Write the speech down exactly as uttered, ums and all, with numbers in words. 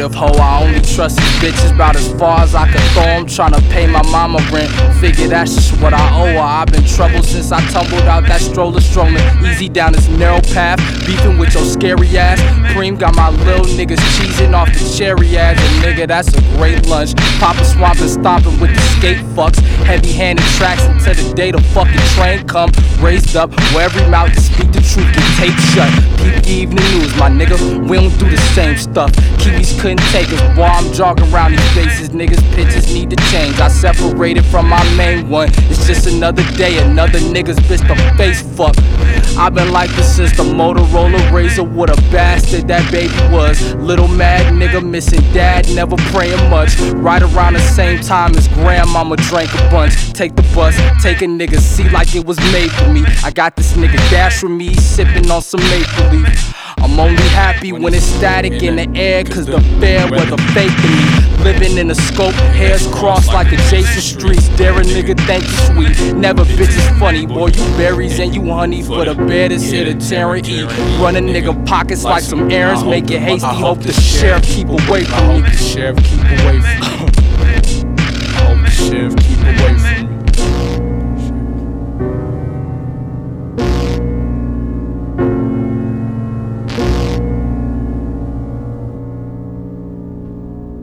motive, ho. I only trust these bitches about as far as I can throw 'em. Tryna pay my mama rent, figure that's just what I owe her. I've been troubled since I tumbled out that stroller, strolling easy down this narrow path, beefing with your scary ass. Preem got my little niggas cheesing off the cherry ass, and nigga, that's a great lunch. Papa swamping, stomping with the skate fucks, heavy-handed tracks until the day the fucking train come. Raised up where every mouth to speak the truth get taped shut. Peep the evening news, my nigga, we don't do the same stuff. Kiwis couldn't take us, boy, I'm jogging around these faces. Niggas pictures need to change. I separated from my main one. It's just another day, another nigga's bitch to face fuck. I've been like this since the Motorola Razor. What a bastard that baby was. Little mad nigga missing dad, never praying much. Right around the same time as grandmama drank a bunch. Take the bus, take a nigga seat like it was made for me. I got this nigga dash with me, sipping on some maple leaf. I'm only happy when it's static in the air, cause the fair weather fake to me. Living in a scope, hairs crossed like adjacent streets. Dare a nigga think you sweet, never bitches funny. Boy, you berries and you honey for the bear that's here to tear and eat. Run a nigga pockets like some errands, make it hasty. Hope the sheriff keep away from me. I hope the sheriff keep away from me. I hope the sheriff